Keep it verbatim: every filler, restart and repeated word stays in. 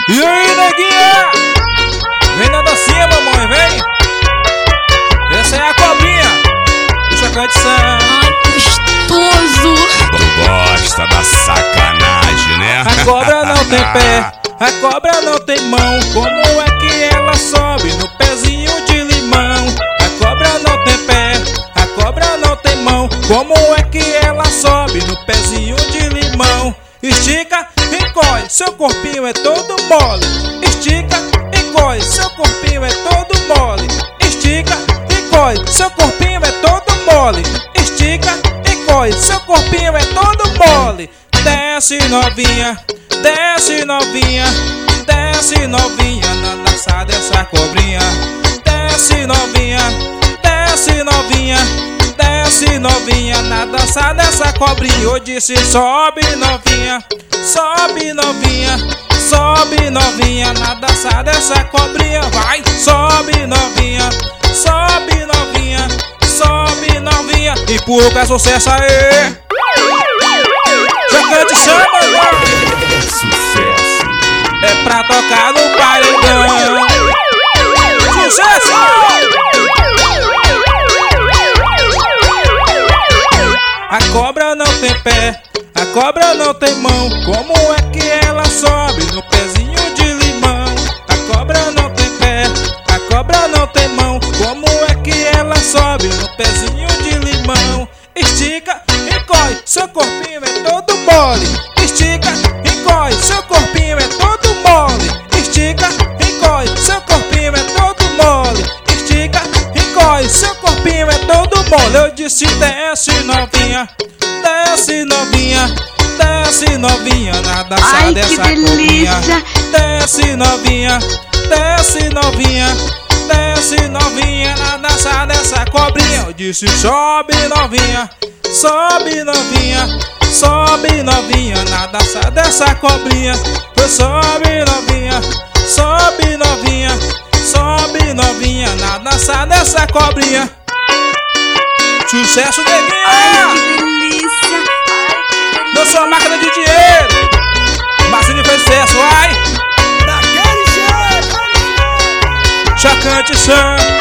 E aí, neguinha? Vem na dancinha, mamãe, vem. Essa é a cobrinha do Chacante Sam. Ai, gostoso. Tu gosta da sacanagem, né? A cobra não tem pé, a cobra não tem mão. Como é que ela sobe no pezinho de limão? A cobra não tem pé, a cobra não tem mão. Como é que ela sobe no pezinho de limão? Estica, encolhe, seu corpinho é todo mole. Estica, encolhe, seu corpinho é todo mole. Estica, encolhe, seu corpinho é todo mole. Estica, encolhe, seu corpinho é todo mole. Desce novinha, desce novinha, desce novinha na dança dessa cobrinha. Desce novinha, desce novinha, desce novinha na dança dessa cobrinha. Eu disse sobe novinha, sobe novinha, sobe novinha na dança dessa cobrinha. Vai, sobe novinha, sobe novinha, sobe novinha. Empurra com essa sucesso aí. Chacante Sam, É sucesso. é pra tocar no paredão. Sucesso! A cobra não tem pé, a cobra não tem mão. Como é que ela sobe no pezinho de limão? A cobra não tem pé, a cobra não tem mão. Como é que ela sobe no pezinho de limão? Estica, encolhe, seu corpinho é todo mole. Estica, encolhe, seu corpinho é todo mole. Estica, encolhe, seu corpinho é todo mole. Estica, encolhe, seu corpinho é todo mole. Eu disse desce novinha, desce novinha, desce novinha na dança Ai, dessa que cobrinha. delícia. Desce novinha, desce novinha, desce novinha na dança dessa cobrinha. Eu disse sobe novinha, sobe novinha, sobe novinha na dança dessa cobrinha. Eu sobe novinha, sobe novinha, sobe novinha na dança dessa cobrinha. Sucesso, neguinha! Ai, que delícia. Não sou máquina de dinheiro, Marcinho fez sucesso, ai! Daquele jeito. Chacante Sam.